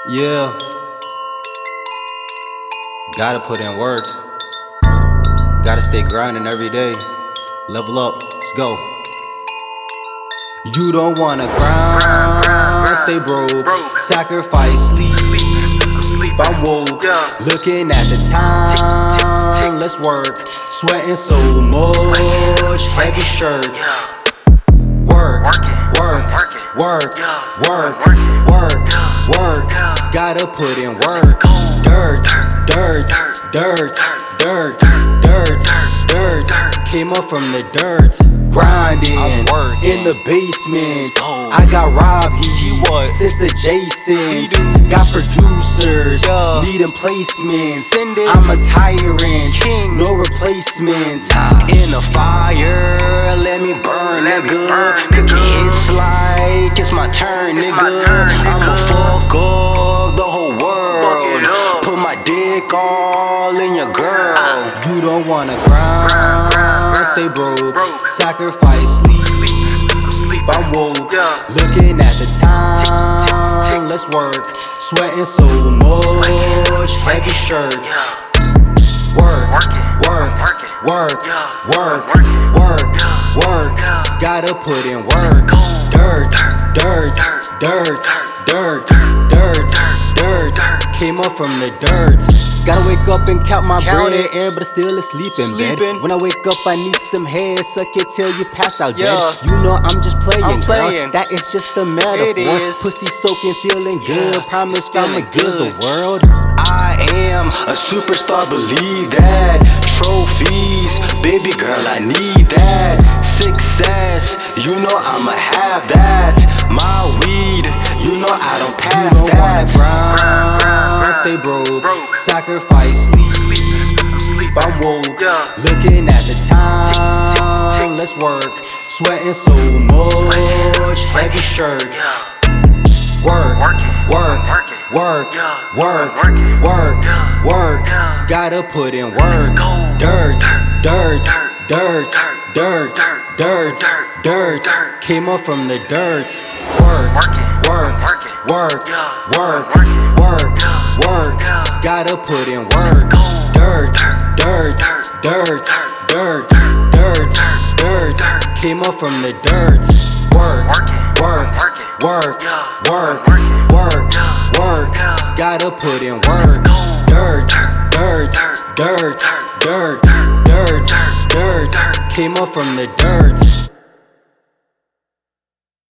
Yeah, gotta put in work. Gotta stay grinding every day. Level up, let's go. You don't wanna grind, stay broke. Sacrifice sleep, I'm woke. Looking at the time, let's work. Sweating so much, heavy shirt. Work, work, work, work. Gotta put in work. Dirt, dirt, dirt, dirt, dirt, dirt. Came up from the dirt. Grinding in the basement. I got Rob, he was Sister Jason. Got producers, needing placements. I'm a tyrant, no replacement. In the fire, let me burn, nigga. Cookie hits like it's my turn, nigga. I'ma fuck up the whole world. Put my dick all in your girl. You don't wanna grind, stay broke. Sacrifice sleep, I'm woke. Looking at the time, let's work. Sweating so much, heavy shirt. Work, work, work, work, work, work. Gotta put in work. Dirt, dirt, dirt, dirt, dirt, dirt. Came up from the dirt. Gotta wake up and count my bread, but I still asleep in bed. When I wake up, I need some head. Suck it till you pass out dead. You know I'm just playing, girl. That is just a metaphor. Pussy soaking, feeling good. Promise I'ma give the world. I am a superstar, believe that. Trophies, baby girl, I need that. Success, you know I'ma have that. My weed, you know I don't pass that. You don't wanna grind, stay broke. Sacrifice sleep, I'm woke. Looking at the time, let's work. Sweating so much, heavy shirt. Work, work, work, work, work, work. Gotta put in work. Dirt, dirt, dirt, dirt, dirt, dirt. Came up from the dirt. Work, work, work, work, work, work. Gotta put in work. Dirt, dirt, dirt, dirt, dirt, dirt. Came up from the dirt. Work, work, work, work, work, work. Gotta put in work. Dirt, dirt, dirt, dirt, dirt, dirt. Came up from the dirt.